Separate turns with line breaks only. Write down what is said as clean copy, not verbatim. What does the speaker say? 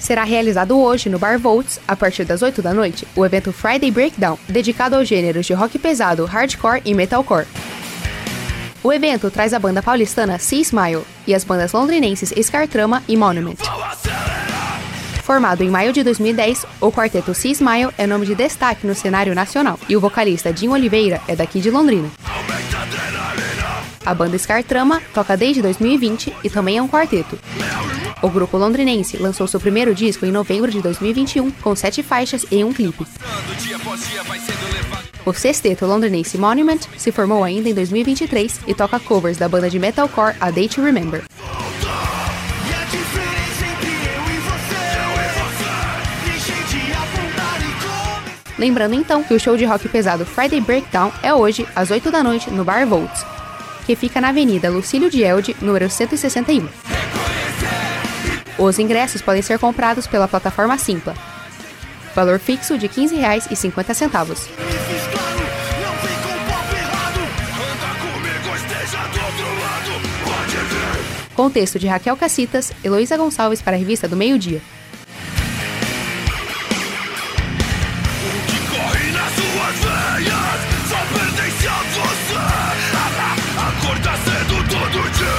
Será realizado hoje no Bar Volts, a partir das 8 da noite, o evento Friday Breakdown, dedicado aos gêneros de rock pesado, hardcore e metalcore. O evento traz a banda paulistana Sea Smile e as bandas londrinenses Scartrama e Monument. Formado em maio de 2010, o quarteto Sea Smile é nome de destaque no cenário nacional e o vocalista Jim Oliveira é daqui de Londrina. A banda Scartrama toca desde 2020 e também é um quarteto. O grupo londrinense lançou seu primeiro disco em novembro de 2021 com 7 faixas e um clipe. O sexteto londrinense Monument se formou ainda em 2023 e toca covers da banda de metalcore A Day to Remember. Lembrando então que o show de rock pesado Friday Breakdown é hoje, às 8 da noite, no Bar Volts, que fica na Avenida Lucílio de Elde, número 161. Os ingressos podem ser comprados pela plataforma Simpla. Valor fixo de R$ 15,50. Com texto de Raquel Cacitas, Heloísa Gonçalves para a revista do Meio-Dia.
Acorda cedo todo dia.